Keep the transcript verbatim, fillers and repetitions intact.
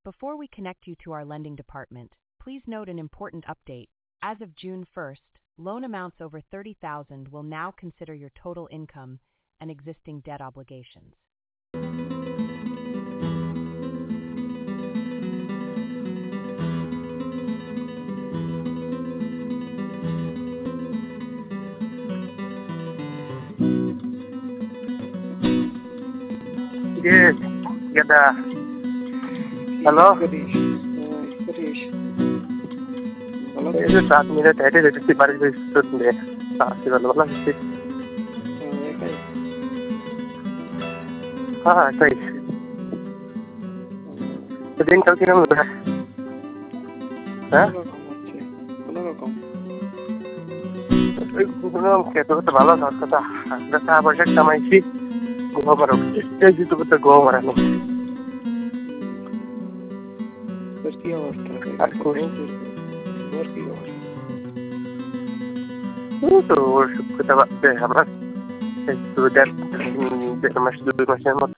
Before we connect you to our lending department, please note an important update. As of June first, loan amounts over thirty thousand will now consider your total income and existing debt obligations. Yes, ganda. Halo? Satish. Uh, Satish. Halo? Itu saat minit tadi dari si baris itu deh. Saat itu lalu sih. Uh, Ekai. Ah, sorry. Sedang kau kira mudah. Hah? কোনো রকম কোনো কেতো তো ভালো না কথা। আমরা তা পয়সা কামাইছি। গোয়া মারো। এই যে তুমি তো গোয়া মারানো। তোর কি অবস্থা? আর কই? তোর কি অবস্থা? তো ওর সব কথা বাদে আমরা একটু দেড় দেড় মাস দুই মাসের মতো